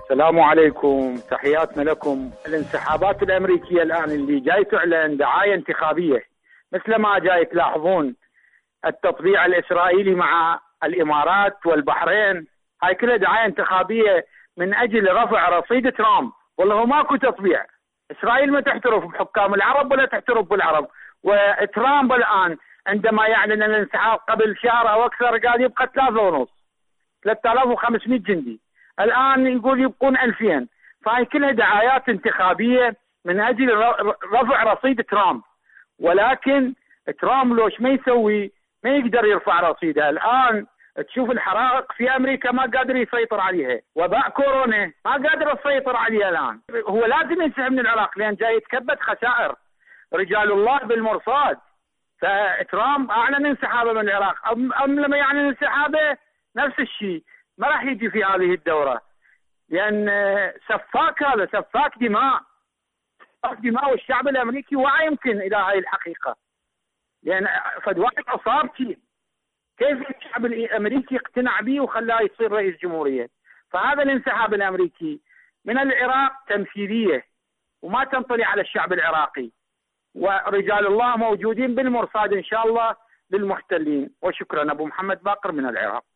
السلام عليكم، تحياتنا لكم. الانسحابات الأمريكية الآن اللي جاي تعلن دعاية انتخابية، مثل ما جاي تلاحظون التطبيع الإسرائيلي مع الإمارات والبحرين، هاي كلها دعاية انتخابية من أجل رفع رصيد ترامب. والله هو ماكو تطبيع، إسرائيل ما تحترف بحكام العرب ولا تحترف بالعرب، وترامب الآن عندما يعلن الانسحاب قبل شهر أو أكثر قال يبقى 3.5 3500 جندي، الآن يقول يبقون 2000. فهي كلها دعايات انتخابية من أجل رفع رصيد ترامب. ولكن ترامب لوش ما يسوي، ما يقدر يرفع رصيده. الآن تشوف الحرائق في أمريكا ما قادر يسيطر عليها، وباء كورونا ما قادر يسيطر عليها. الآن هو لازم ينسحب من العراق لأن جاي يتكبد خسائر رجال الله بالمرصاد. فترامب أعلن انسحابه من العراق، أم لما يعلن انسحابه نفس الشيء ما راح يجي في هذه الدورة، لأن سفاك، هذا سفاك دماء، سفاك دماء. والشعب الأمريكي وعي يمكن إلى هاي الحقيقة، لأن فد واحد أصابتي كيف الشعب الأمريكي اقتنع به وخلاه يصير رئيس جمهورية. فهذا الانسحاب الأمريكي من العراق تمثيلية وما تنطلي على الشعب العراقي، ورجال الله موجودين بالمرصاد إن شاء الله للمحتلين. وشكرا. أبو محمد باقر من العراق.